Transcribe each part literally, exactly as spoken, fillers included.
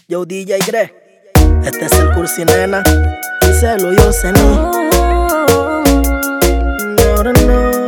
Yo D J Greg, este es el cursi nena, díselo yo Zeny. No, no, no,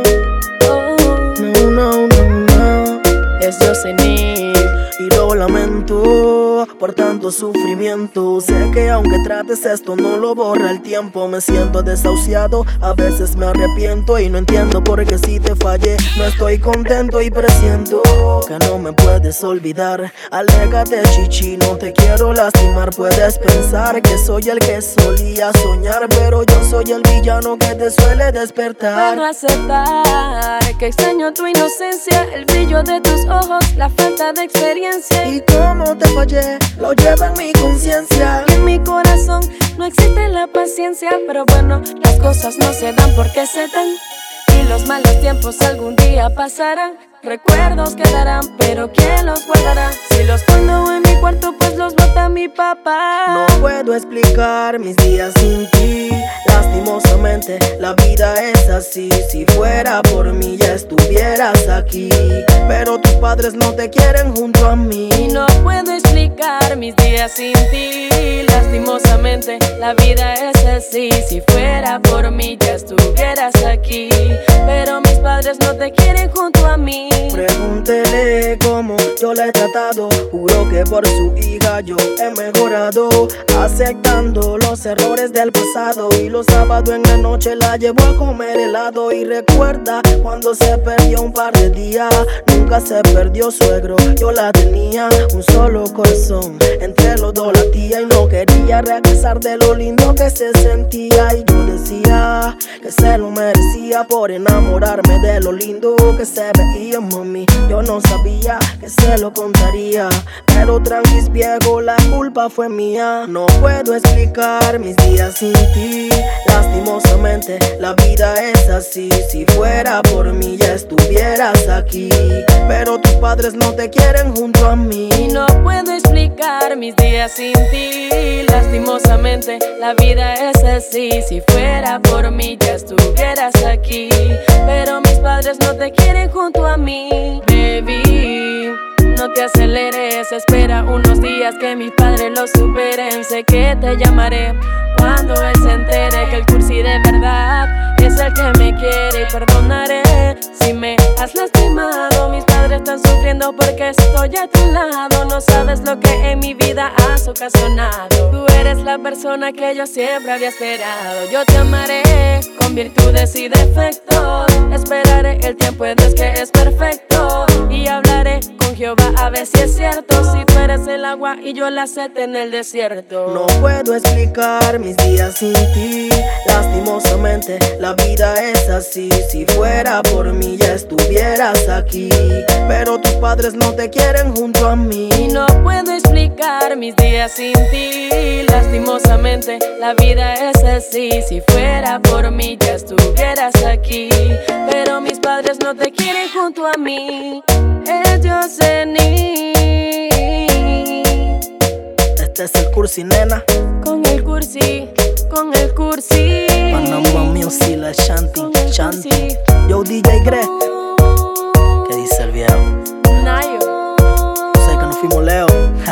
no, no, no, no. Es yo Zeny. Y lo lamento por tanto sufrimiento. Sé que aunque trates esto no lo borra el tiempo. Me siento desahuciado, a veces me arrepiento y no entiendo por qué si te fallé no estoy contento y presiento que no me puedes olvidar. Aléjate chichi, no te quiero lastimar. Puedes pensar que soy el que solía soñar, pero yo soy el villano que te suele despertar. Puedo aceptar que extraño tu inocencia, el brillo de tus ojos, la falta de experiencia. Y como te fallé, lo llevo en mi conciencia. Y en mi corazón no existe la paciencia. Pero bueno, las cosas no se dan porque se dan. Y los malos tiempos algún día pasarán. Recuerdos quedarán, pero ¿quién los guardará? Si los guardo en mi cuarto, pues los bota mi papá. No puedo explicar mis días sin ti. Lastimosamente la vida es así. Si fuera por mí ya estuvieras aquí, pero tus padres no te quieren junto a mí. Y no puedo explicar mis días sin ti. Lastimosamente la vida es así. Si fuera por mí ya estuvieras aquí, pero mis padres no te quieren junto a mí. Pregúntele cómo yo la he tratado. Juro que por su hija yo he mejorado, aceptando los errores del pasado. Y los sábados en la noche la llevo a comer helado. Y recuerda cuando se perdió un par de días. Nunca se perdió suegro, yo la tenía. Un solo corazón, entre los dos latía. Y no quería regresar de lo lindo que se sentía. Y yo decía que se lo merecía por enamorarme de lo lindo que se veía, mami. Yo no sabía que se lo contaría, pero tranquis viejo, la culpa fue mía. No puedo explicar mis días sin ti. Lastimosamente la vida es así. Si fuera por mí ya estuvieras aquí, pero tus padres no te quieren junto a mí. Y no puedo explicar mis días sin ti. Lastimosamente la vida es así. Si fuera por mí ya estuvieras aquí, pero mis padres no te quieren junto a mí. Baby, no te aceleres, espera unos días que mis padres lo superen. Sé que te llamaré cuando él se entere que el cursi de verdad es el que me quiere. Y perdonaré si me has lastimado. Mis padres están sufriendo porque estoy a tu lado. No sabes lo que en mi vida has ocasionado. Tú eres la persona que yo siempre había esperado. Yo te amaré con virtudes y defectos. Esperaré el tiempo de Dios que es perfecto. Y hablaré con Jehová a ver si es cierto. Si tú eres el agua y yo la sed en el desierto. No puedo explicar mis días sin ti. Lastimosamente la vida es así. Si fuera por mí ya estuvieras aquí, pero tus padres no te quieren junto a mí. Y no puedo explicar mis días sin ti. Lastimosamente la vida es así. Si fuera por mí ya estuvieras aquí, pero mis padres no te quieren junto a mí. Es yo Zeny. Este es el cursi nena, con el cursi, con el cursi. Panama Music, la Shanti, Con el Shanti. cursi. Yo D J Greg, ¿qué dice el viejo? Nayo. Sé que nos fuimos lejos.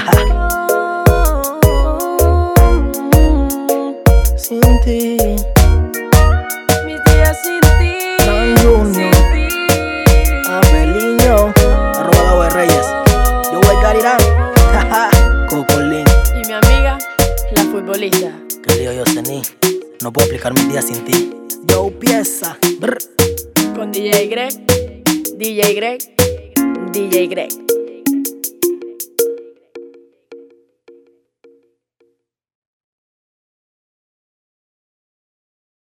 Sin ti, Mis días sin ti. San Junior, Sin ti. Abeliño, arroba de Reyes. Yo voy a Carirán. Cocolín. Y mi amiga, la futbolista. Que digo yo Zeny, no puedo explicar mis días sin ti. Yo pieza. Brr. Con D J Greg, D J Greg, D J Greg.